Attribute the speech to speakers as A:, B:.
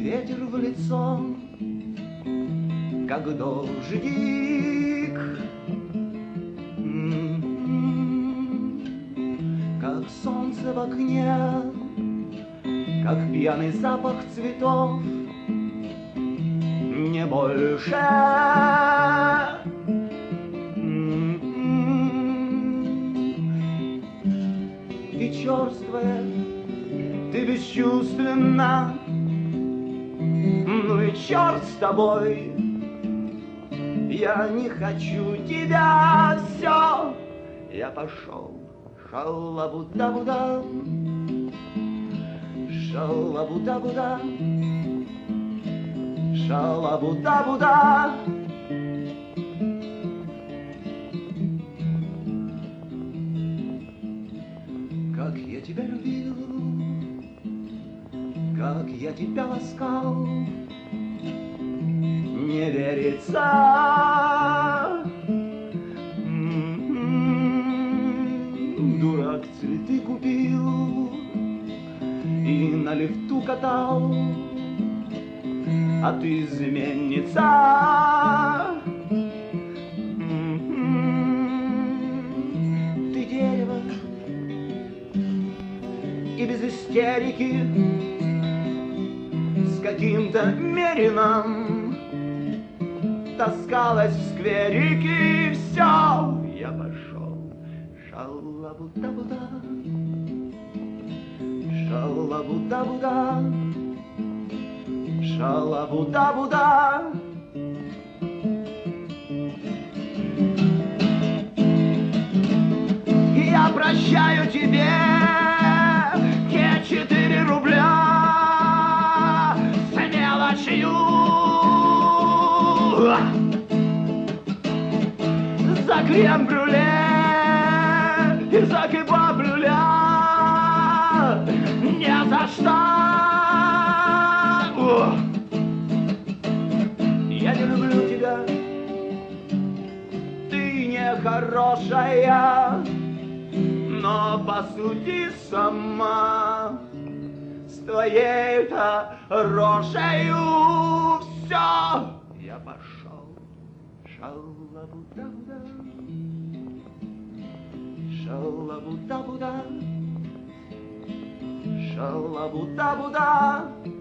A: ветер в лицо, как дождик, как солнце в окне, как пьяный запах цветов, не больше. Ты черствая, ты бесчувственна, ну и черт с тобой. Я не хочу тебя, все, я пошел. Шалабуда-буда, шалабуда-буда, шалабуда-буда. Как я тебя любил, как я тебя ласкал, не верится. Дурак цветы купил и на лифту катал, а ты изменница. Ты дерево и без истерики, с каким-то мерином таскалась в скверике, и все, я пошел. Шалабуда-буда, шалабуда-буда, шалабуда-буда. Я прощаю тебе те 4 рубля с мелочью за крем-брюле и за кебаб-брюля. Не за что. Я не люблю тебя, ты не хорошая, но посуди сама, с твоей-то рожею все. Я пошел. Шалабуда-буда, шалабуда-буда, шалабуда-буда.